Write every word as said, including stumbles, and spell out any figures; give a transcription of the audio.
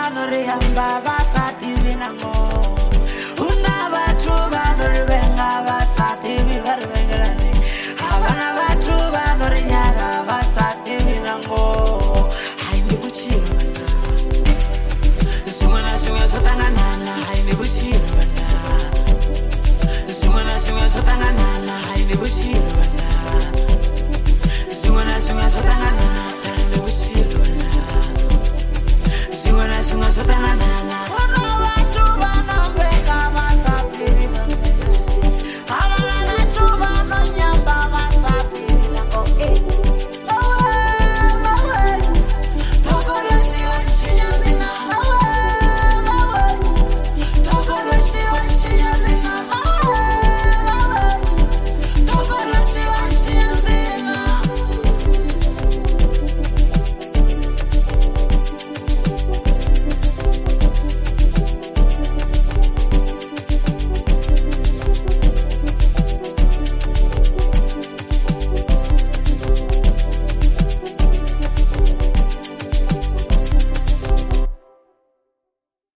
vanori yamba vasati vinamo una vatu vanori venga vasati vivari vengerani havana vatu vanori nyara vasati vinango haindi kuchira vana zimwe na zimwe zvotanganana haindi kuchira vana zimwe na zimwe zvotanganana haindi kuchira vana zimwe na zimwe zvotanganana haindi kuchira vana zimwe na zimwe zvotanganana